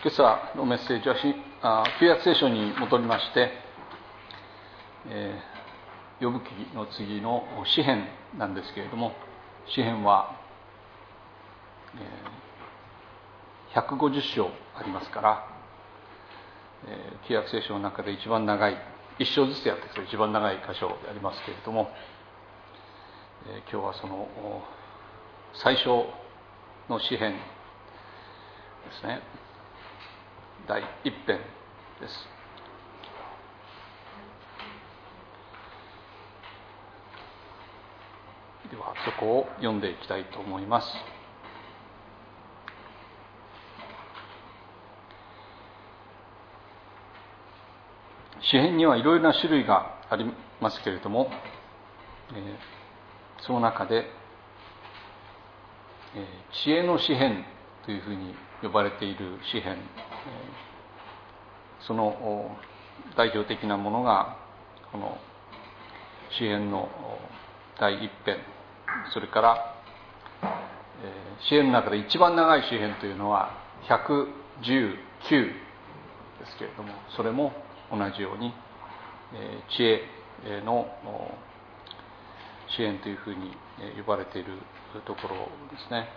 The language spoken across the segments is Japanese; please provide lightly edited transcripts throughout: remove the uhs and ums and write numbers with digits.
今朝のメッセージは旧約聖書に戻りまして、呼ぶ記の次の詩編なんですけれども、詩編は、150章ありますから、旧約聖書の中で一番長い、一章ずつやっていくと一番長い箇所でありますけれども、今日はその最初の詩編ですね、第一編です。ではそこを読んでいきたいと思います。詩編にはいろいろな種類がありますけれども、その中で、知恵の詩編というふうに呼ばれている詩編、その代表的なものがこの詩編の第一編、それから詩編の中で一番長い詩編というのは119ですけれども、それも同じように知恵の詩編というふうに呼ばれているところですね。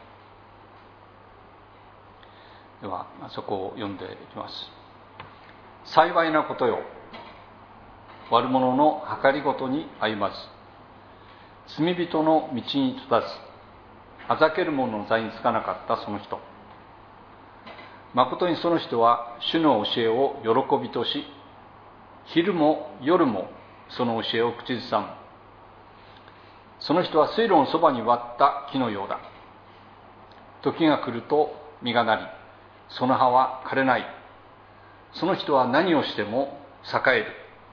ではそこを読んでいきます。幸いなことよ、悪者の計りごとに歩まず、罪人の道に立たず、あざける者の座につかなかったその人。誠にその人は主の教えを喜びとし、昼も夜もその教えを口ずさむ。その人は水路のそばに割った木のようだ。時が来ると実がなり、その葉は枯れない。その人は何をしても栄える。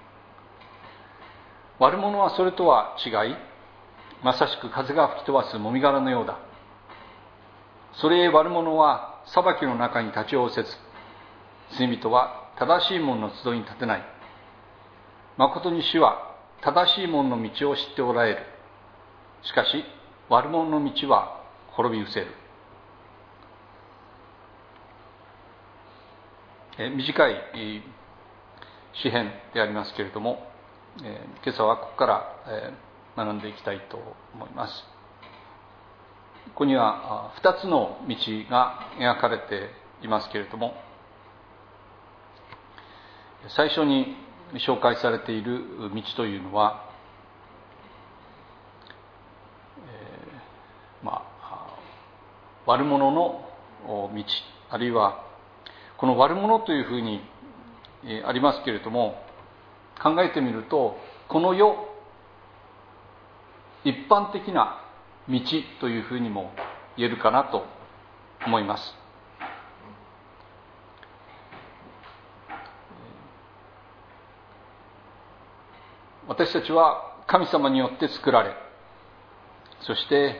悪者はそれとは違い、まさしく風が吹き飛ばすもみ殻のようだ。それへ悪者は裁きの中に立ち会わせず、罪人は正しい者の集いに立てない。誠に主は正しい者の道を知っておられる。しかし悪者の道は滅び失せる。短い詩編でありますけれども、今朝はここから学んでいきたいと思います。ここには2つの道が描かれていますけれども、最初に紹介されている道というのは、悪者の道、あるいはこの悪者というふうにありますけれども、考えてみるとこの世一般的な道というふうにも言えるかなと思います。私たちは神様によって作られ、そして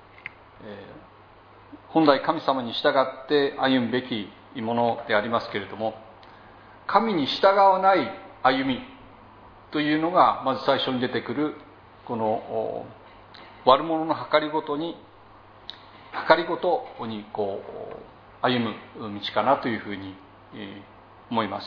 本来神様に従って歩むべきものでありますけれども、神に従わない歩みというのがまず最初に出てくる、この悪者の計りごとに歩む道かなというふうに思います。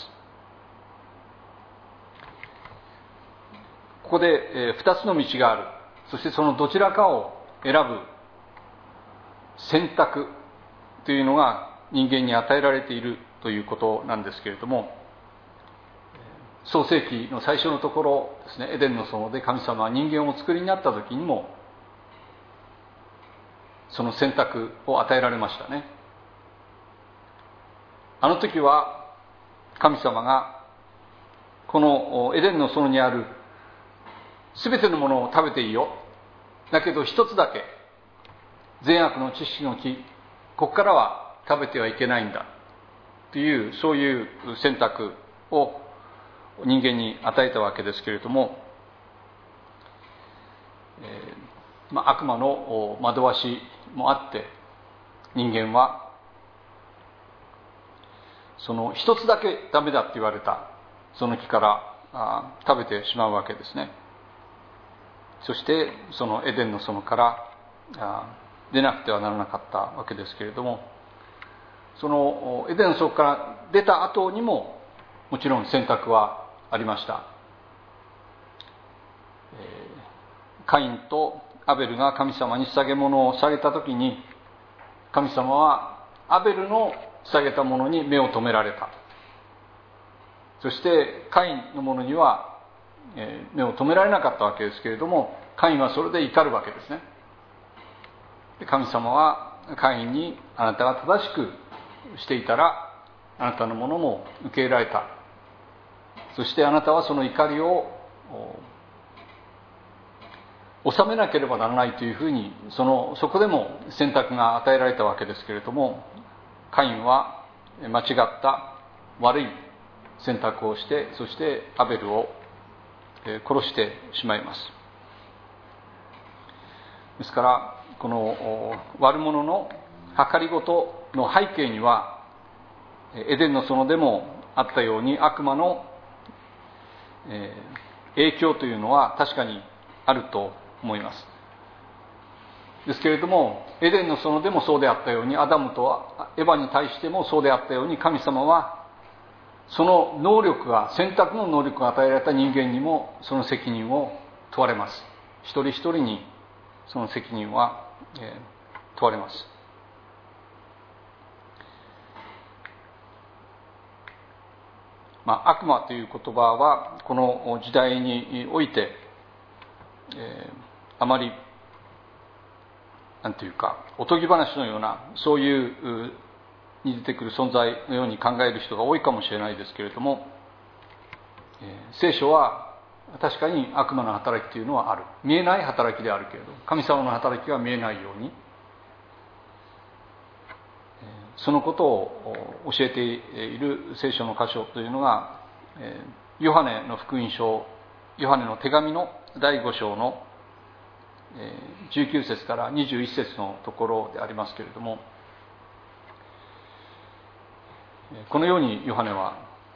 ここで2つの道がある。そしてそのどちらかを選ぶ選択というのが人間に与えられているということなんですけれども、創世記の最初のところですね、エデンの園で神様は人間をお作りになった時にもその選択を与えられましたね。あの時は神様がこのエデンの園にある全てのものを食べていいよ、だけど一つだけ、善悪の知識の木、ここからは食べてはいけないんだという、そういう選択を人間に与えたわけですけれども、悪魔の惑わしもあって人間はその一つだけダメだって言われたその木から食べてしまうわけですね。そしてそのエデンの園から出なくてはならなかったわけですけれども、 そのエデンの園から出た後にももちろん選択はありました。カインとアベルが神様に捧げ物を捧げたときに、神様はアベルの捧げたものに目を留められた。そしてカインのものには目を留められなかったわけですけれども、カインはそれで怒るわけですね。神様はカインに、あなたが正しくしていたらあなたのものも受け入れられた。そしてあなたはその怒りを収めなければならないというふうに、そこでも選択が与えられたわけですけれども、カインは間違った悪い選択をして、そしてアベルを殺してしまいます。ですからこの悪者の計りごとの背景には、エデンの園でもあったように悪魔の影響というのは確かにあると思います。ですけれども、エデンの園でもそうであったように、アダムとエヴァに対してもそうであったように、神様はその能力が、選択の能力が与えられた人間にもその責任を問われます。一人一人にその責任は問われます。悪魔という言葉はこの時代において、あまりなんていうかおとぎ話のような、そういうに出てくる存在のように考える人が多いかもしれないですけれども、聖書は確かに悪魔の働きというのはある。見えない働きであるけれど、神様の働きは見えないように、そのことを教えている聖書の箇所というのが、ヨハネの福音書、ヨハネの手紙の第5章の19節から21節のところでありますけれども、このようにヨハネは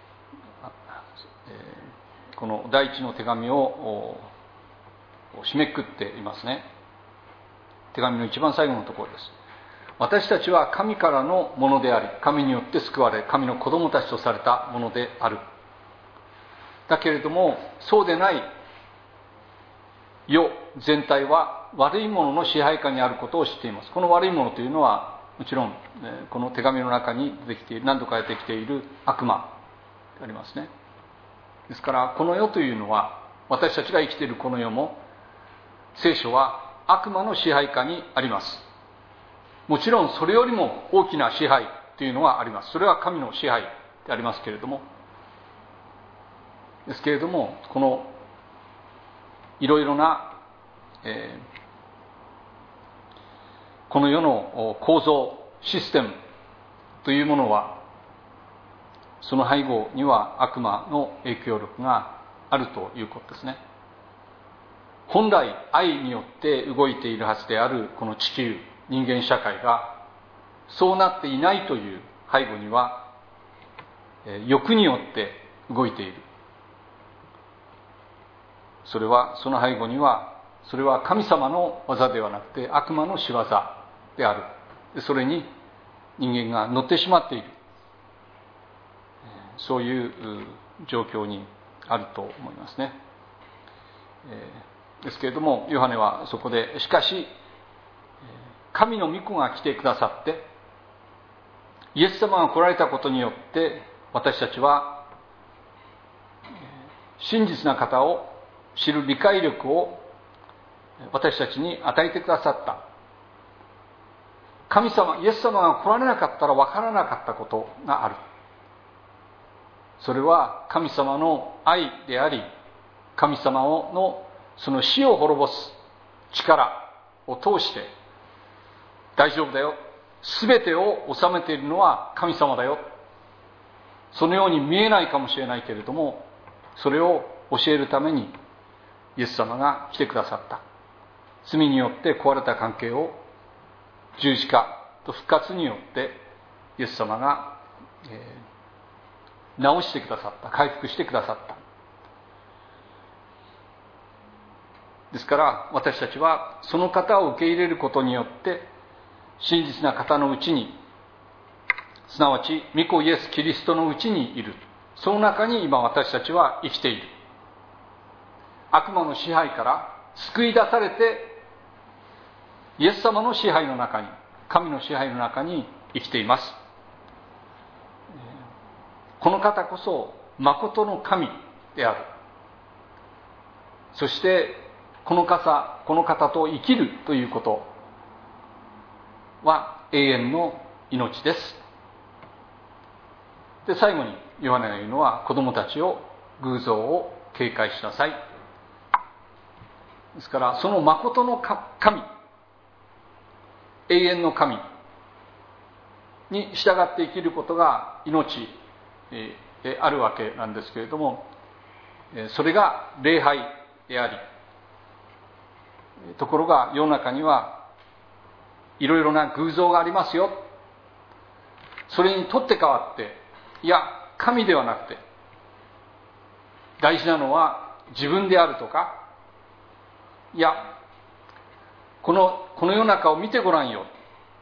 この第一の手紙を締めくくっていますね。手紙の一番最後のところです。私たちは神からのものであり、神によって救われ、神の子供たちとされたものである。だけれども、そうでない世全体は悪いものの支配下にあることを知っています。この悪いものというのは、もちろんこの手紙の中に出てきている、何度か出てきている悪魔でありますね。ですからこの世というのは、私たちが生きているこの世も、聖書は悪魔の支配下にあります。もちろんそれよりも大きな支配というのはあります。それは神の支配でありますけれども、ですけれども、このいろいろな、この世の構造、システムというものは、その背後には悪魔の影響力があるということですね。本来愛によって動いているはずであるこの地球、人間社会がそうなっていないという背後には、欲によって動いている。その背後には、それは神様の技ではなくて悪魔の仕業である。それに人間が乗ってしまっている。そういう状況にあると思いますね。ですけれども、ヨハネはそこで、しかし神の御子が来てくださって、イエス様が来られたことによって私たちは真実な方を知る理解力を私たちに与えてくださった。神様、イエス様が来られなかったら分からなかったことがある。それは神様の愛であり、神様のその死を滅ぼす力を通して、大丈夫だよ、全てを治めているのは神様だよ、そのように見えないかもしれないけれども、それを教えるためにイエス様が来てくださった。罪によって壊れた関係を十字架と復活によってイエス様が、直してくださった、回復してくださった。ですから私たちはその方を受け入れることによって、真実な方のうちにすなわち御子イエス・キリストのうちにいる。その中に今私たちは生きている。悪魔の支配から救い出されて、イエス様の支配の中に、神の支配の中に生きています。この方こそ誠の神である。そしてこの方と生きるということは永遠の命です。で、最後にヨハネが言うのは、子供たちを偶像を警戒しなさい。ですからその誠の神、永遠の神に従って生きることが命であるわけなんですけれども、それが礼拝であり、ところが世の中にはいろいろな偶像がありますよ。それに取って代わって、いや神ではなくて大事なのは自分であるとか、いやこの世の中を見てごらんよ、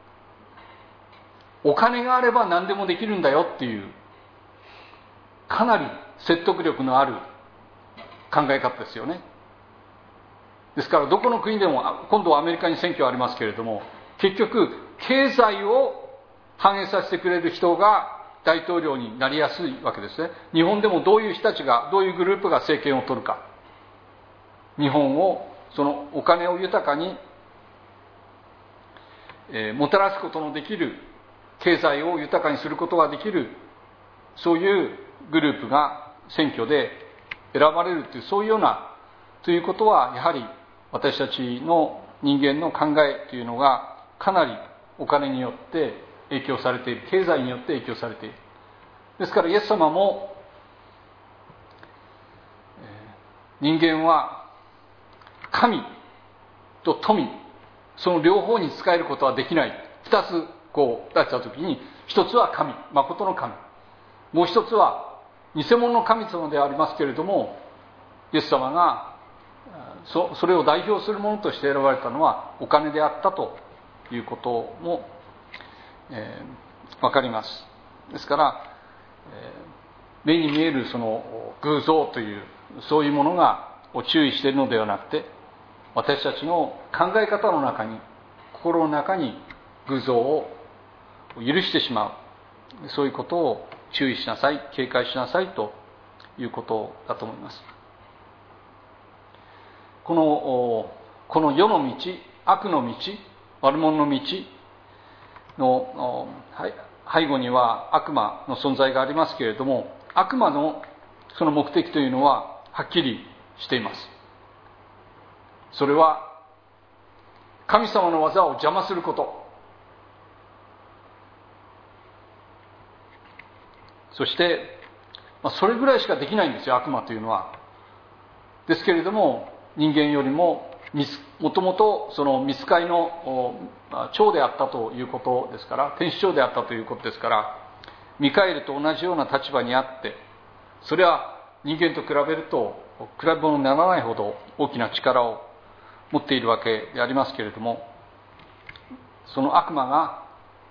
お金があれば何でもできるんだよっていう、かなり説得力のある考え方ですよね。ですからどこの国でも、今度はアメリカに選挙ありますけれども、結局経済を反映させてくれる人が大統領になりやすいわけですね。日本でもどういう人たちが、どういうグループが政権を取るか、日本をそのお金を豊かに、もたらすことのできる、経済を豊かにすることができる、そういうグループが選挙で選ばれるという、そういうようなということは、やはり私たちの人間の考えというのがかなりお金によって影響されている、経済によって影響されている。ですからイエス様も、人間は神と富、その両方に仕えることはできない。二つこう出したときに、一つは神、誠の神、もう一つは偽物の神様でありますけれども、イエス様がそれを代表するものとして選ばれたのはお金であったということも、わかります。ですから、目に見えるその偶像というそういうものを注意しているのではなくて、私たちの考え方の中に、心の中に偶像を許してしまう、そういうことを注意しなさい、警戒しなさいということだと思います。この世の道、悪の道、悪者の道の背後には悪魔の存在がありますけれども、悪魔のその目的というのははっきりしています。それは神様の技を邪魔すること、そしてそれぐらいしかできないんですよ、悪魔というのは。ですけれども、人間よりももともとその御使いの長であったということですから、天使長であったということですから、ミカエルと同じような立場にあって、それは人間と比べると比べ物にならないほど大きな力を持っているわけでありますけれども、その悪魔が、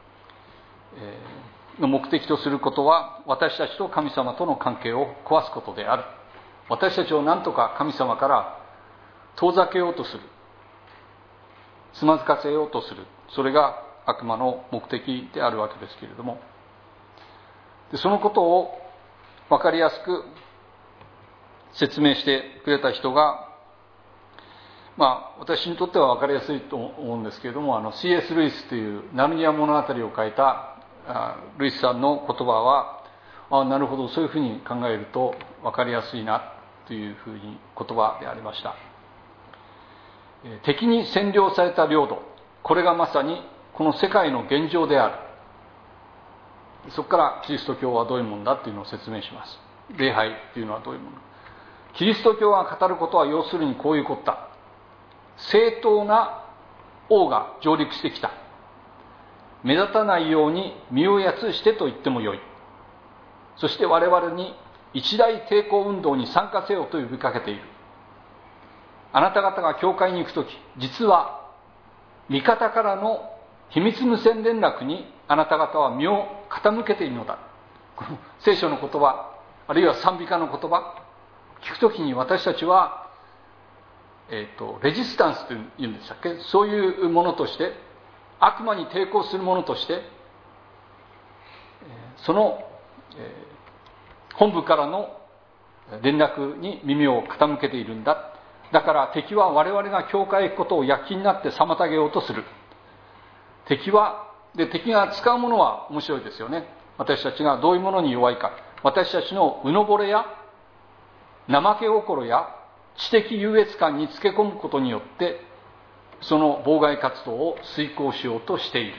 の目的とすることは、私たちと神様との関係を壊すことである。私たちを何とか神様から遠ざけようとする、つまずかせようとする、それが悪魔の目的であるわけですけれども、でそのことを分かりやすく説明してくれた人が、私にとっては分かりやすいと思うんですけれども、C.S. ルイスというナルニア物語を書いたルイスさんの言葉は、なるほど、そういうふうに考えると分かりやすいなというふうに言葉でありました。敵に占領された領土、これがまさにこの世界の現状である。そこからキリスト教はどういうものだというのを説明します。礼拝というのはどういうもの。キリスト教が語ることは要するにこういうことだ。正当な王が上陸してきた。目立たないように身をやつしてと言ってもよい。そして我々に一大抵抗運動に参加せよと呼びかけている。あなた方が教会に行くとき、実は味方からの秘密無線連絡にあなた方は身を傾けているのだ。この聖書の言葉、あるいは賛美歌の言葉、聞くときに私たちは、レジスタンスというんでしたっけ、そういうものとして、悪魔に抵抗するものとして、その、本部からの連絡に耳を傾けているんだ。だから敵は我々が教会へ行くことを躍起になって妨げようとする。敵が使うものは面白いですよね。私たちがどういうものに弱いか。私たちのうぬぼれや怠け心や知的優越感につけ込むことによってその妨害活動を遂行しようとしている。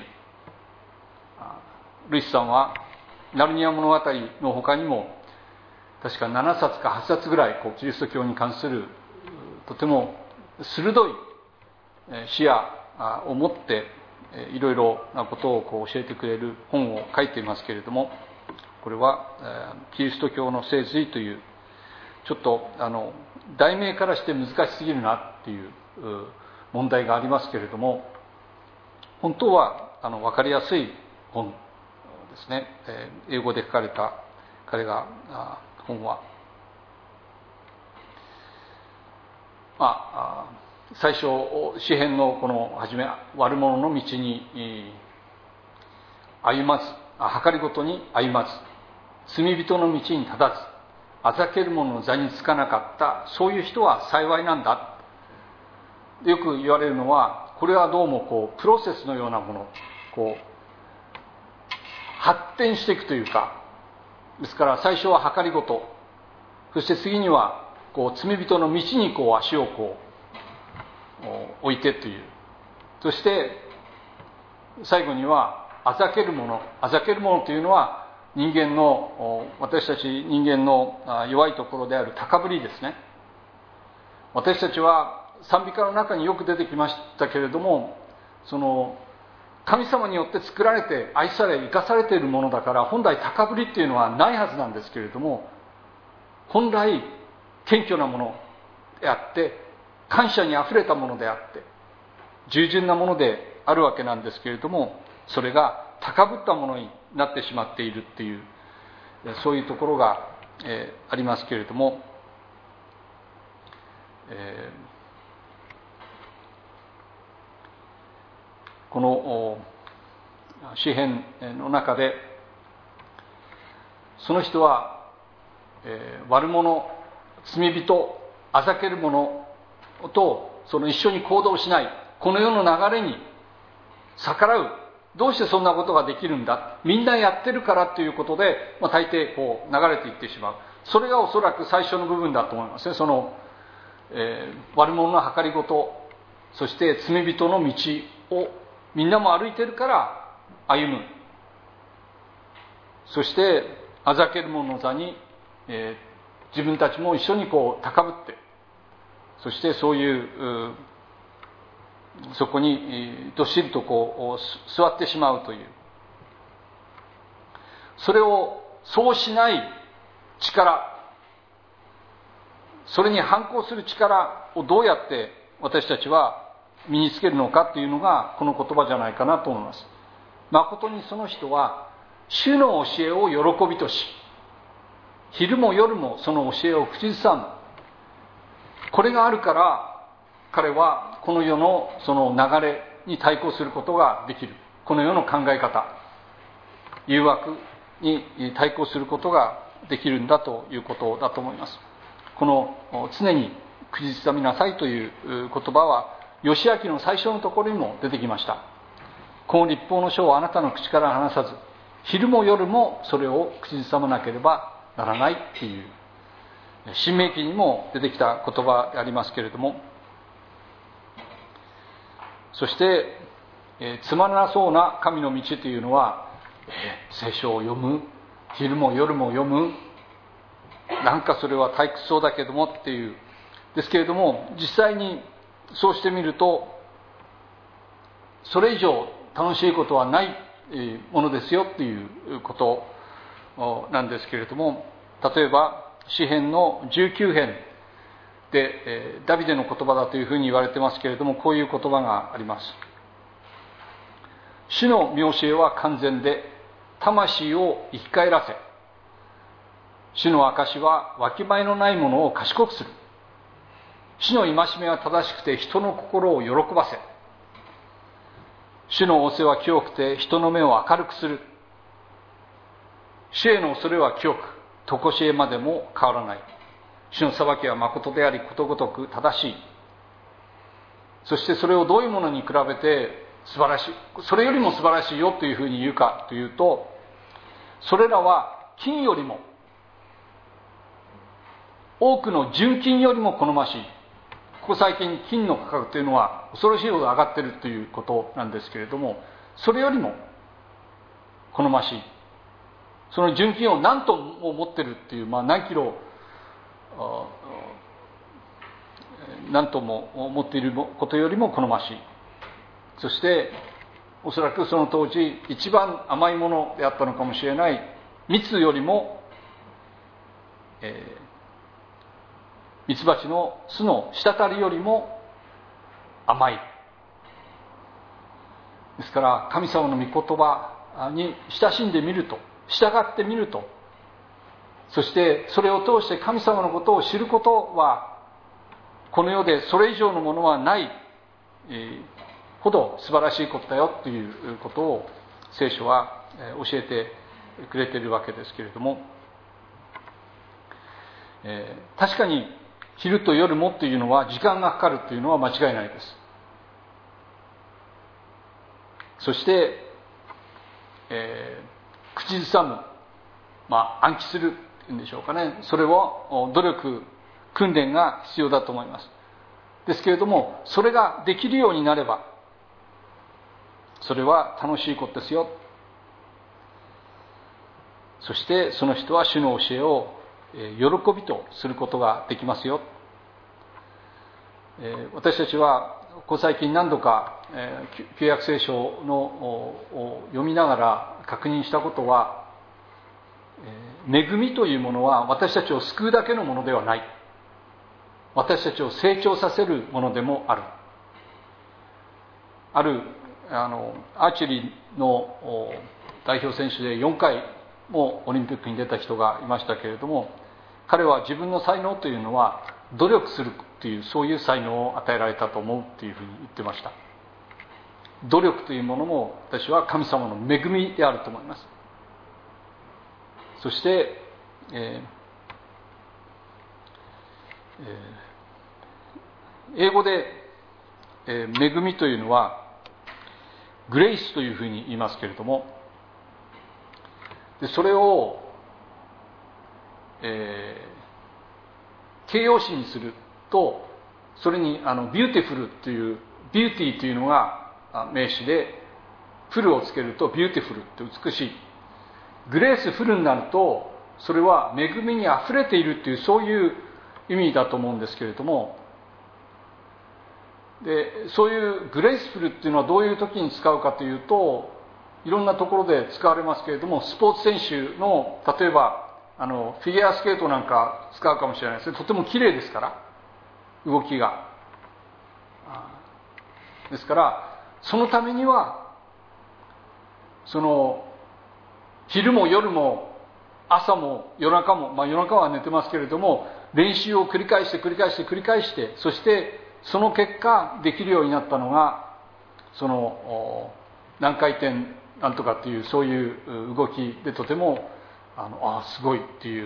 ルイスさんはナルニア物語の他にも確か7冊か8冊ぐらいキリスト教に関するとても鋭い視野を持っていろいろなことを教えてくれる本を書いていますけれども、これはキリスト教の聖髄というちょっと題名からして難しすぎるなっていう問題がありますけれども、本当は分かりやすい本ですね。英語で書かれた彼が本は、最初詩編のこの初め、悪者の道に歩まず、計りごとに歩まず、罪人の道に立たず、あざける者の座につかなかった、そういう人は幸いなんだ。よく言われるのは、これはどうもプロセスのようなもの、発展していくというか、ですから最初は計りごと、そして次には罪人の道に足を置いてという、そして最後にはあざける者というのは私たち人間の弱いところである高ぶりですね。私たちは賛美歌の中によく出てきましたけれども、その神様によって作られて愛され生かされているものだから、本来高ぶりっていうのはないはずなんですけれども、本来謙虚なものであって感謝にあふれたものであって従順なものであるわけなんですけれども、それが高ぶったものになってしまっているっていう、そういうところが、ありますけれども、この詩編の中でその人は、悪者、罪人、あざける者と一緒に行動しない、この世の流れに逆らう。どうしてそんなことができるんだ、みんなやってるからということで、大抵流れていってしまう。それがおそらく最初の部分だと思いますね。悪者の計りごと、そして罪人の道をみんなも歩いてるから歩む。そしてあざける者の座に、自分たちも一緒に高ぶって、そしてそういうそこにどっしりと座ってしまうという、それをそうしない力、それに反抗する力をどうやって私たちは身につけるのかというのがこの言葉じゃないかなと思います。誠にその人は主の教えを喜びとし、昼も夜もその教えを口ずさむ。これがあるから彼はこの世のその流れに対抗することができる。この世の考え方、誘惑に対抗することができるんだということだと思います。この常に口ずさみなさいという言葉は義明の最初のところにも出てきました。この律法の書をあなたの口から離さず、昼も夜もそれを口ずさまなければならないっていう、申命記にも出てきた言葉でありますけれども、そして、つまらなそうな神の道というのは、聖書を読む、昼も夜も読む、なんかそれは退屈そうだけどもっていうですけれども、実際にそうしてみるとそれ以上楽しいことはないものですよっていうことなんですけれども、例えば詩編の19編でダビデの言葉だというふうに言われてますけれども、こういう言葉があります。 主の見教えは完全で、魂を生き返らせ、主の証はわきまえのないものを賢くする。主の戒めは正しくて人の心を喜ばせ、主の仰せは清くて人の目を明るくする。主への恐れは清く、とこしえまでも変わらない。主の裁きは誠であり、ことごとく正しい。そしてそれをどういうものに比べて素晴らしい、それよりも素晴らしいよというふうに言うかというと、それらは金よりも、多くの純金よりも好ましい。ここ最近金の価格というのは恐ろしいほど上がっているということなんですけれども、それよりも好ましい。その純金を何トンも持っているっていう、何キロ何トンも持っていることよりも好ましい。そしておそらくその当時一番甘いものであったのかもしれない蜜よりも、ミツバチの巣の滴りよりも甘い。ですから神様の御言葉に親しんでみると、従ってみると、そしてそれを通して神様のことを知ることは、この世でそれ以上のものはない、ほど素晴らしいことだよということを聖書は教えてくれているわけですけれども、確かに昼と夜もというのは時間がかかるというのは間違いないです。そして、口ずさむ、暗記するというんでしょうかね、それを努力訓練が必要だと思います。ですけれども、それができるようになればそれは楽しいことですよ。そしてその人は主の教えを喜びとすることができますよ。私たちはここ最近何度か旧約聖書を読みながら確認したことは、恵みというものは私たちを救うだけのものではない。私たちを成長させるものでもある。あるアーチェリーの代表選手で4回もオリンピックに出た人がいましたけれども、彼は自分の才能というのは努力するという、そういう才能を与えられたと思うというふうに言ってました。努力というものも私は神様の恵みであると思います。そして、英語で、恵みというのはグレイスというふうに言いますけれども、でそれを、形容詞にすると、それにビューティフルという、ビューティーというのが名詞で、フルをつけるとビューティフルって美しい。グレースフルになるとそれは恵みにあふれているという、そういう意味だと思うんですけれども、でそういうグレースフルっていうのはどういう時に使うかというと、いろんなところで使われますけれども、スポーツ選手の例えばフィギュアスケートなんか使うかもしれないですね。とても綺麗ですから、動きが。ですからそのためには昼も夜も朝も夜中も、夜中は寝てますけれども、練習を繰り返して、そしてその結果できるようになったのが何回転なんとかっていう、そういう動きで、とてもすごいっていう。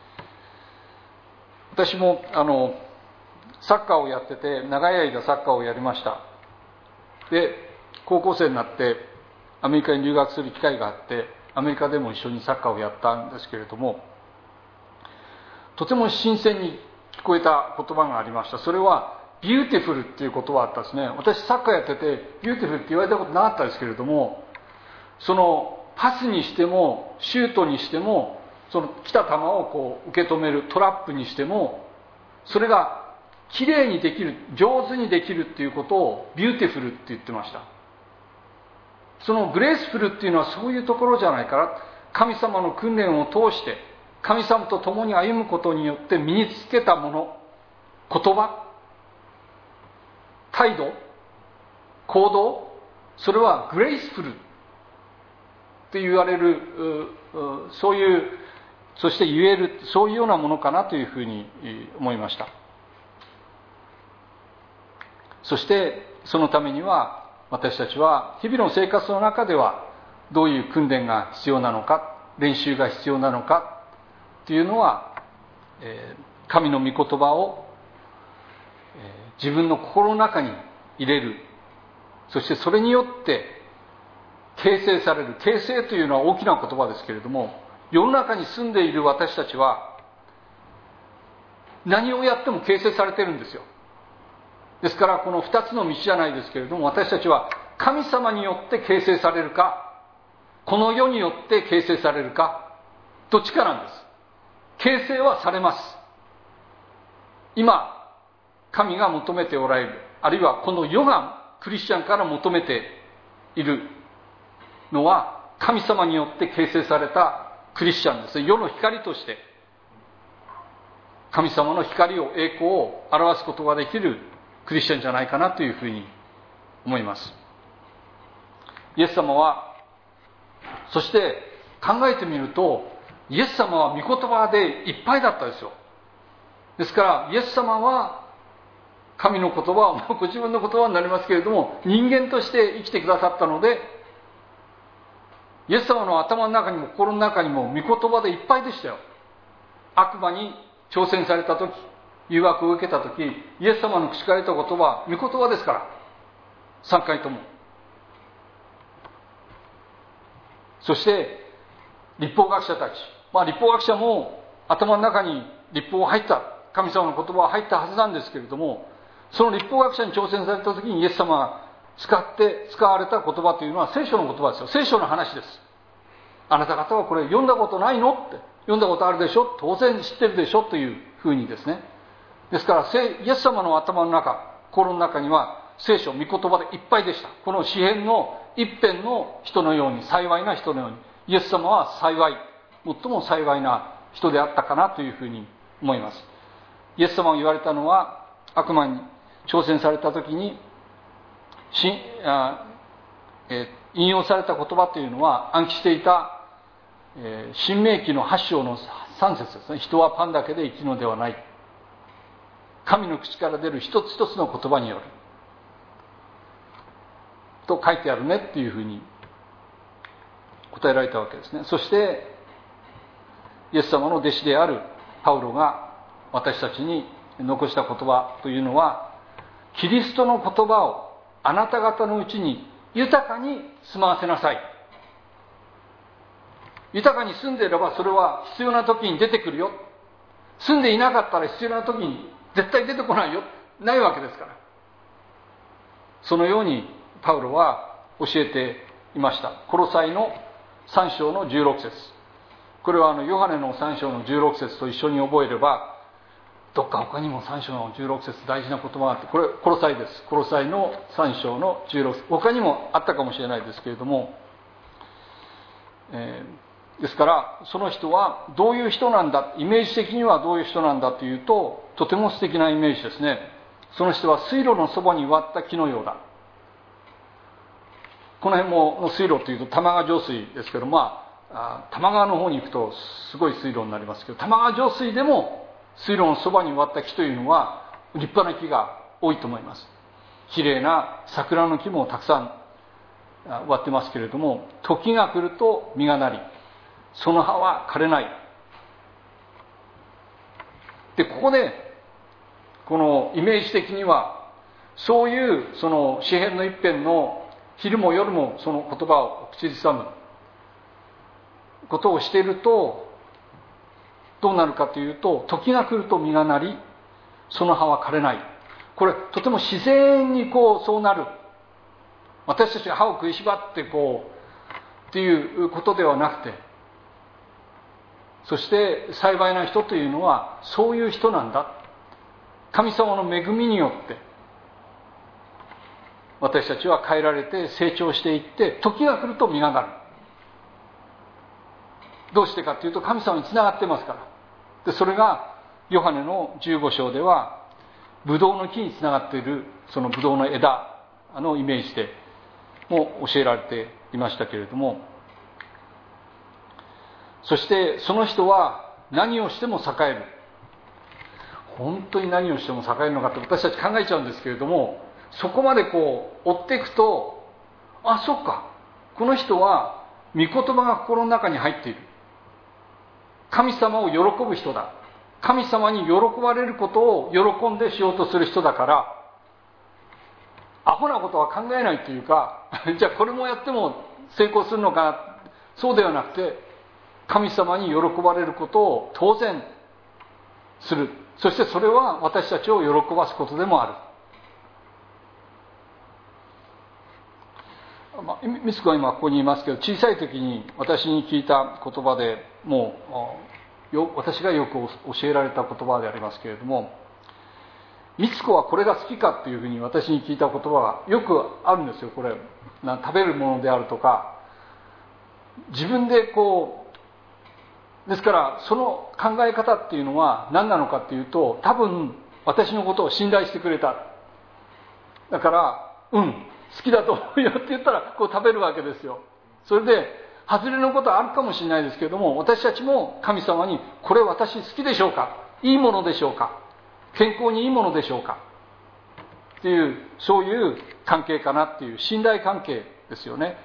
私もサッカーをやってて、長い間サッカーをやりました。で高校生になってアメリカに留学する機会があって、アメリカでも一緒にサッカーをやったんですけれども、とても新鮮に聞こえた言葉がありました。それはビューティフルっていう言葉があったんですね。私サッカーやっててビューティフルって言われたことなかったですけれども、そのパスにしてもシュートにしても、その来た球を受け止めるトラップにしても、それがきれいにできる、上手にできるっていうことをビューティフルって言ってました。そのグレースフルっていうのはそういうところじゃないかな。神様の訓練を通して神様と共に歩むことによって身につけたもの、言葉、態度、行動、 それはグレイスフルって言われる、そういう、そして言える、そういうようなものかなというふうに思いました。そしてそのためには私たちは日々の生活の中ではどういう訓練が必要なのか、練習が必要なのかというのは、神の御言葉を自分の心の中に入れる、そしてそれによって形成される。形成というのは大きな言葉ですけれども、世の中に住んでいる私たちは何をやっても形成されているんですよ。ですからこの二つの道じゃないですけれども、私たちは神様によって形成されるか、この世によって形成されるか、どっちかなんです。形成はされます。今神が求めておられる、あるいはこの世がクリスチャンから求めているのは、神様によって形成されたクリスチャンです。世の光として神様の光を、栄光を表すことができるクリスチャンじゃないかなというふうに思います。イエス様は、そして考えてみると、イエス様は御言葉でいっぱいだったですよ。ですからイエス様は神の言葉はご自分の言葉になりますけれども、人間として生きてくださったので、イエス様の頭の中にも心の中にも御言葉でいっぱいでしたよ。悪魔に挑戦された時、誘惑を受けた時、イエス様の口から出た言葉は御言葉ですから、3回とも。そして律法学者たち、律法学者も頭の中に律法が入った、神様の言葉が入ったはずなんですけれども、その律法学者に挑戦された時にイエス様が使われた言葉というのは聖書の言葉ですよ。聖書の話です。あなた方はこれ読んだことないのって、読んだことあるでしょ、当然知ってるでしょというふうにですね。ですからイエス様の頭の中、心の中には聖書、御言葉でいっぱいでした。この詩編の一編の人のように、幸いな人のように、イエス様は最も幸いな人であったかなというふうに思います。イエス様が言われたのは、悪魔に挑戦された時に引用された言葉というのは、暗記していた申命記の8章の3節ですね。人はパンだけで生きるのではない、神の口から出る一つ一つの言葉によると書いてあるねっていうふうに答えられたわけですね。そしてイエス様の弟子であるパウロが私たちに残した言葉というのは、キリストの言葉をあなた方のうちに豊かに住まわせなさい。豊かに住んでいればそれは必要な時に出てくるよ。住んでいなかったら必要な時に絶対出てこないよ、ないわけですから。そのようにパウロは教えていました。コロサイの3章の16節、これはヨハネの3章の16節と一緒に覚えれば、どっか他にも3章の16節大事な言葉があって、これコロサイです。コロサイの3章の16節、他にもあったかもしれないですけれども、ですからその人はどういう人なんだ、イメージ的にはどういう人なんだというと、とても素敵なイメージですね。その人は水路のそばに植わった木のようだ。この辺も水路というと玉川上水ですけど、玉川の方に行くとすごい水路になりますけど、玉川上水でも水路のそばに植わった木というのは立派な木が多いと思います。きれいな桜の木もたくさん植わってますけれども、時が来ると実がなり、その葉は枯れない。で、ここでこのイメージ的には、そういうその詩編の一編の昼も夜もその言葉を口ずさむことをしていると、どうなるかというと、時が来ると実がなり、その葉は枯れない。これとても自然にそうなる。私たちが歯を食いしばってっていうことではなくて、そして幸いな人というのはそういう人なんだ。神様の恵みによって私たちは変えられて成長していって、時が来ると実がなる。どうしてかというと、神様につながってますから。で、それがヨハネの15章ではブドウの木につながっている、そのブドウの枝のイメージでも教えられていましたけれども、そしてその人は何をしても栄える。本当に何をしても栄えるのかって私たち考えちゃうんですけれども、そこまで追っていくと、あ、そっか、この人は御言葉が心の中に入っている。神様を喜ぶ人だ。神様に喜ばれることを喜んでしようとする人だから、アホなことは考えないというか、じゃあこれもやっても成功するのかな、そうではなくて、神様に喜ばれることを当然する。そしてそれは私たちを喜ばすことでもある。ミスコは今ここにいますけど、小さい時に私に聞いた言葉で、もう私がよく教えられた言葉でありますけれども、ミツコはこれが好きかっていうふうに私に聞いた言葉がよくあるんですよ。これ食べるものであるとか、自分でですからその考え方っていうのは何なのかっていうと、多分私のことを信頼してくれた。だから好きだと思うよって言ったら食べるわけですよ。それで外れのことはあるかもしれないですけれども、私たちも神様に、これ私好きでしょうか、いいものでしょうか、健康にいいものでしょうかっていう、そういう関係かなっていう信頼関係ですよね。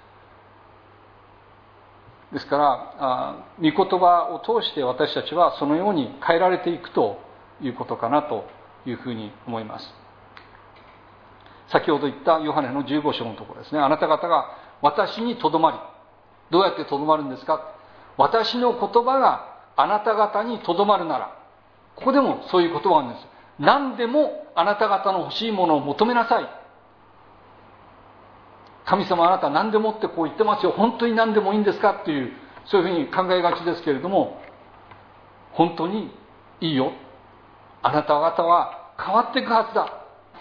ですから御言葉を通して私たちはそのように変えられていくということかなというふうに思います。先ほど言ったヨハネの15章のところですね。あなた方が私にとどまり、どうやってとどまるんですか。私の言葉があなた方にとどまるなら、ここでもそういう言葉があるんです。何でもあなた方の欲しいものを求めなさい。神様あなた何でもって言ってますよ。本当に何でもいいんですかっていう、そういうふうに考えがちですけれども、本当にいいよ。あなた方は変わっていくはずだ。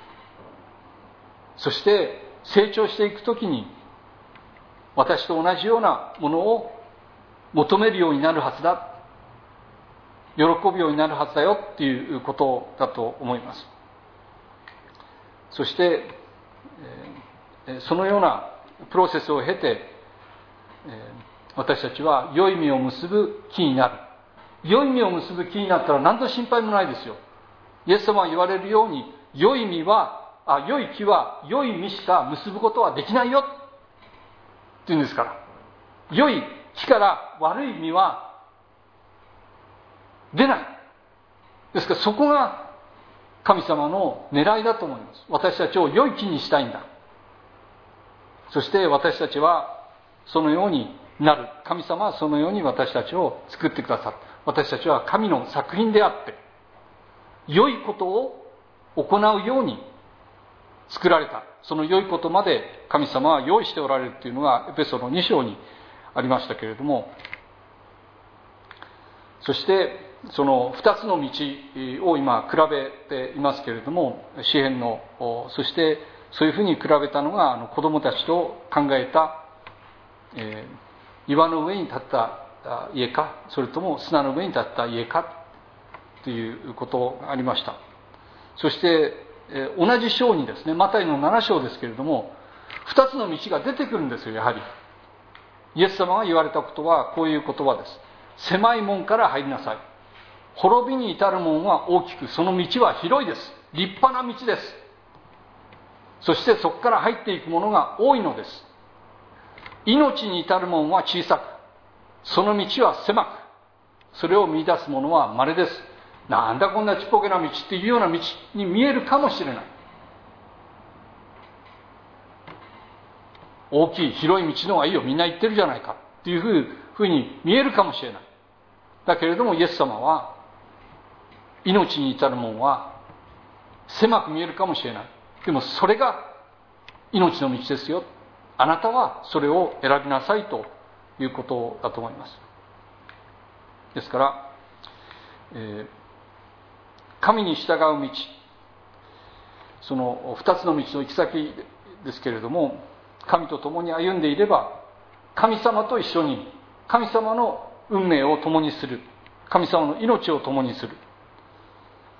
そして成長していくときに私と同じようなものを求めるようになるはずだ。喜ぶようになるはずだよっていうことだと思います。そしてそのようなプロセスを経て私たちは良い実を結ぶ木になる。良い実を結ぶ木になったら何の心配もないですよ。イエス様は言われるように、良い木は良い実しか結ぶことはできないよって言うんですから。良い木から悪い実は出ない。ですからそこが神様の狙いだと思います。私たちを良い木にしたいんだ。そして私たちはそのようになる。神様はそのように私たちを作ってくださった。私たちは神の作品であって、良いことを行うように作られた。その良いことまで神様は用意しておられるというのがエペソの2章にありましたけれども、そしてその2つの道を今比べていますけれども、詩篇の、そしてそういうふうに比べたのが子供たちと考えた、岩の上に立った家か、それとも砂の上に立った家かということがありました。そして同じ章にですね、マタイの7章ですけれども、2つの道が出てくるんですよ。やはりイエス様が言われたことはこういう言葉です。狭い門から入りなさい。滅びに至る門は大きく、その道は広いです。立派な道です。そしてそこから入っていくものが多いのです。命に至る門は小さく、その道は狭く、それを見出す者は稀です。なんだこんなちっぽけな道っていうような道に見えるかもしれない。大きい広い道の方がいいよ、みんな行ってるじゃないかっていうふうに見えるかもしれない。だけれどもイエス様は、命に至る門は狭く見えるかもしれない。でもそれが命の道ですよ。あなたはそれを選びなさいということだと思います。ですから、神に従う道、その2つの道の行き先ですけれども、神と共に歩んでいれば、神様と一緒に神様の運命を共にする、神様の命を共にする。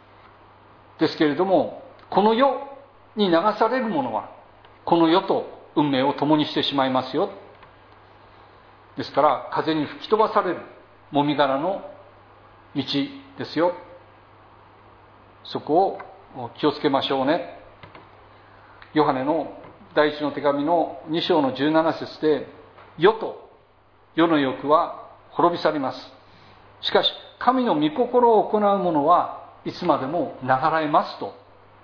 ですけれども、この世に流されるものはこの世と運命を共にしてしまいますよ。ですから風に吹き飛ばされるもみ殻の道ですよ。そこを気をつけましょうね。ヨハネの第一の手紙の2章の17節で、世と世の欲は滅び去ります。しかし神の御心を行う者はいつまでも流らえますと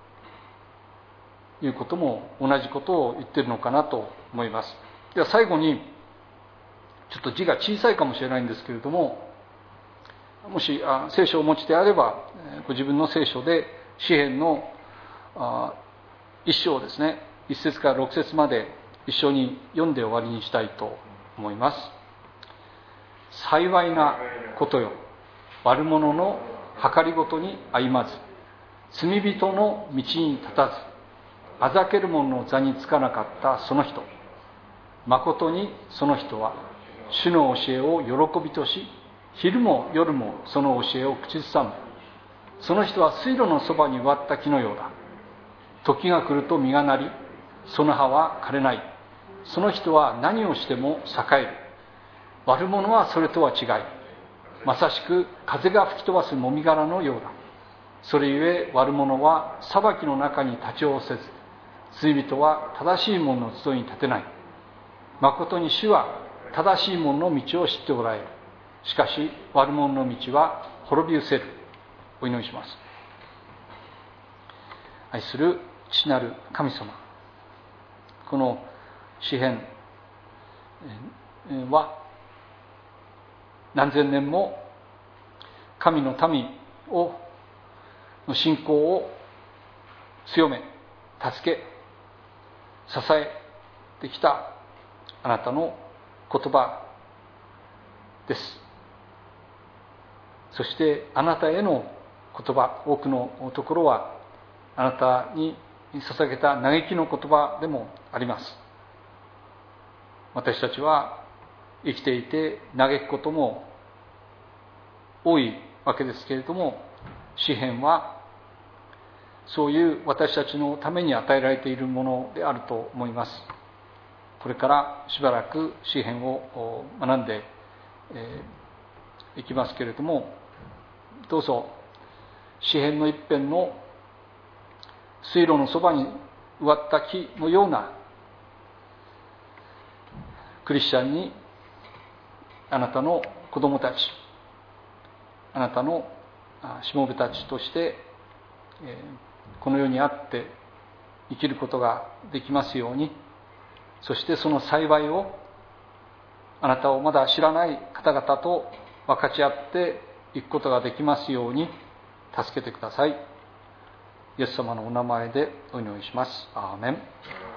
いうことも同じことを言っているのかなと思います。では最後に、ちょっと字が小さいかもしれないんですけれども、もし聖書をお持ちであればご自分の聖書で詩編の一章ですね、1節から6節まで一緒に読んで終わりにしたいと思います。幸いなことよ、悪者の計りごとに歩まず、罪人の道に立たず、あざける者の座につかなかったその人、まことにその人は主の教えを喜びとし、昼も夜もその教えを口ずさむ。その人は水路のそばに植わった木のようだ。時が来ると実がなり、その葉は枯れない。その人は何をしても栄える。悪者はそれとは違い、まさしく風が吹き飛ばすもみ殻のようだ。それゆえ悪者は裁きの中に立ち会わせず、罪人は正しい者の集いに立てない。まことに主は正しい者の道を知っておられる。しかし悪者の道は滅び失せる。お祈りします。愛する父なる神様、この詩編は何千年も神の民の信仰を強め、助け、支えてきたあなたの言葉です。そしてあなたへの言葉、多くのところはあなたに捧げた嘆きの言葉でもあります。私たちは生きていて嘆くことも多いわけですけれども、詩編はそういう私たちのために与えられているものであると思います。これからしばらく詩編を学んでいきますけれども、どうぞ詩編の一辺の水路のそばに植わった木のようなクリスチャンに、あなたの子供たち、あなたのしもべたちとしてこの世にあって生きることができますように、そしてその幸いをあなたをまだ知らない方々と分かち合っていくことができますように助けてください。イエス様のお名前でお祈りします。アーメン。